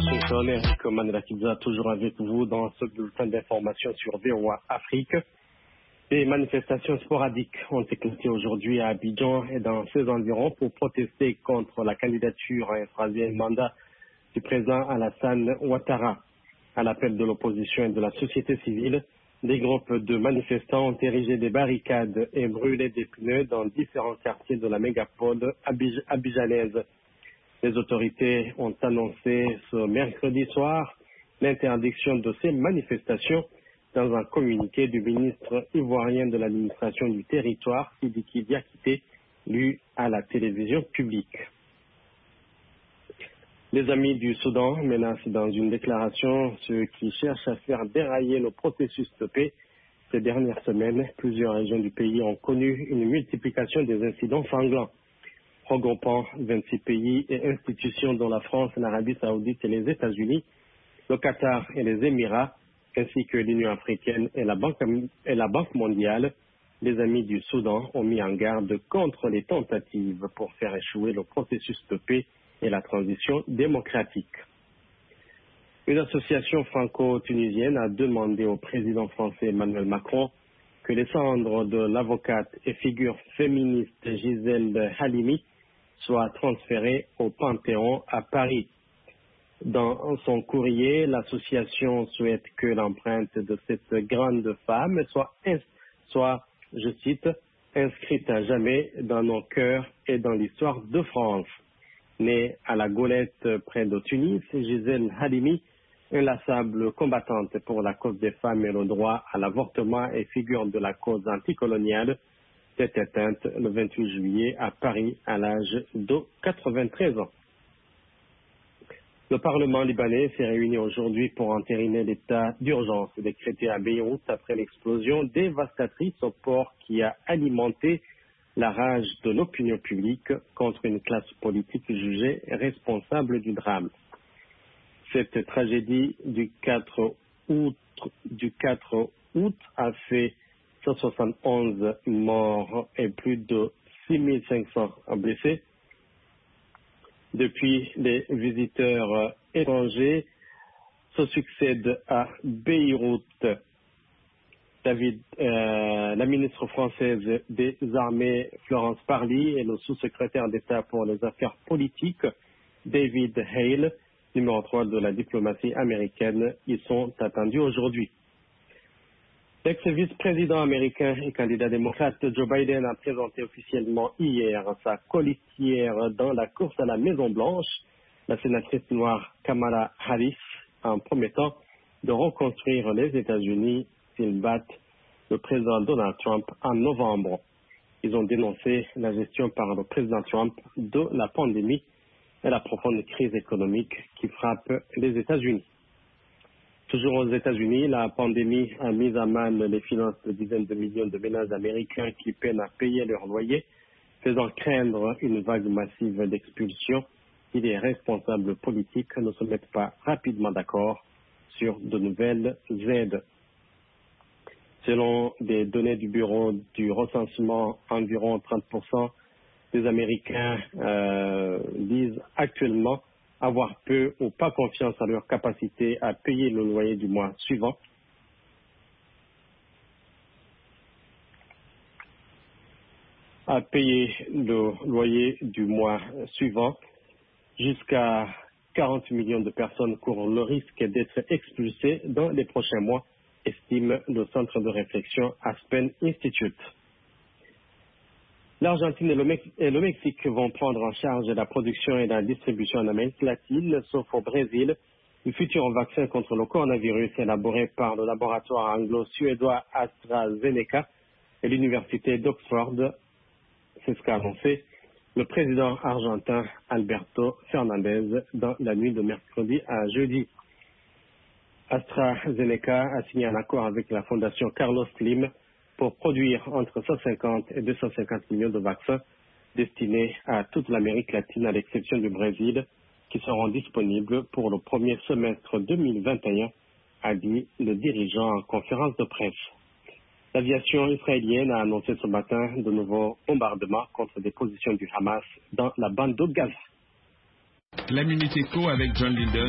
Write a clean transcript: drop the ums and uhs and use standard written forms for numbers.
Washington, Eric Manelakiza, toujours avec vous dans ce bulletin d'information sur VOA Afrique. Des manifestations sporadiques ont éclaté aujourd'hui à Abidjan et dans ses environs pour protester contre la candidature à un troisième mandat du président Alassane Ouattara. À l'appel de l'opposition et de la société civile, des groupes de manifestants ont érigé des barricades et brûlé des pneus dans différents quartiers de la mégapole abidjanaise. Les autorités ont annoncé ce mercredi soir l'interdiction de ces manifestations dans un communiqué du ministre ivoirien de l'administration du territoire, Sidiki Diakité, lu à la télévision publique. Les amis du Soudan menacent dans une déclaration ceux qui cherchent à faire dérailler le processus de paix. Ces dernières semaines, plusieurs régions du pays ont connu une multiplication des incidents sanglants. Regroupant 26 pays et institutions dont la France, l'Arabie saoudite et les États-Unis, le Qatar et les Émirats, ainsi que l'Union africaine et la Banque mondiale, les amis du Soudan ont mis en garde contre les tentatives pour faire échouer le processus de paix et la transition démocratique. Une association franco-tunisienne a demandé au président français Emmanuel Macron que les cendres de l'avocate et figure féministe Gisèle Halimi soient transférées au Panthéon à Paris. Dans son courrier, l'association souhaite que l'empreinte de cette grande femme soit, je cite, inscrite à jamais dans nos cœurs et dans l'histoire de France. Née à la Golette près de Tunis, Gisèle Halimi, inlassable combattante pour la cause des femmes et le droit à l'avortement et figure de la cause anticoloniale, s'est éteinte le 28 juillet à Paris à l'âge de 93 ans. Le Parlement libanais s'est réuni aujourd'hui pour entériner l'état d'urgence décrété à Beyrouth après l'explosion dévastatrice au port qui a alimenté la rage de l'opinion publique contre une classe politique jugée responsable du drame. Cette tragédie du 4 août a fait 171 morts et plus de 6500 blessés. Depuis, les visiteurs étrangers se succèdent à Beyrouth. La ministre française des Armées, Florence Parly, et le sous-secrétaire d'État pour les affaires politiques, David Hale, numéro 3 de la diplomatie américaine, y sont attendus aujourd'hui. L'ex-vice-président américain et candidat démocrate Joe Biden a présenté officiellement hier sa colistière dans la course à la Maison-Blanche, la sénatrice noire Kamala Harris, en promettant de reconstruire les États-Unis s'ils battent le président Donald Trump en novembre. Ils ont dénoncé la gestion par le président Trump de la pandémie et la profonde crise économique qui frappe les États-Unis. Toujours aux États-Unis, la pandémie a mis à mal les finances de dizaines de millions de ménages américains qui peinent à payer leur loyer, faisant craindre une vague massive d'expulsions si les responsables politiques ne se mettent pas rapidement d'accord sur de nouvelles aides. Selon des données du Bureau du recensement, environ 30% des Américains disent actuellement avoir peu ou pas confiance en leur capacité à payer le loyer du mois suivant. Jusqu'à 40 millions de personnes courent le risque d'être expulsées dans les prochains mois, estime le centre de réflexion Aspen Institute. L'Argentine et le Mexique vont prendre en charge la production et la distribution en Amérique latine, sauf au Brésil. Le futur vaccin contre le coronavirus élaboré par le laboratoire anglo-suédois AstraZeneca et l'université d'Oxford, c'est ce qu'a annoncé le président argentin Alberto Fernandez dans la nuit de mercredi à jeudi. AstraZeneca a signé un accord avec la fondation Carlos Slim pour produire entre 150 et 250 millions de vaccins destinés à toute l'Amérique latine, à l'exception du Brésil, qui seront disponibles pour le premier semestre 2021, a dit le dirigeant en conférence de presse. L'aviation israélienne a annoncé ce matin de nouveaux bombardements contre des positions du Hamas dans la bande de Gaza. La Minute Éco avec John Linden.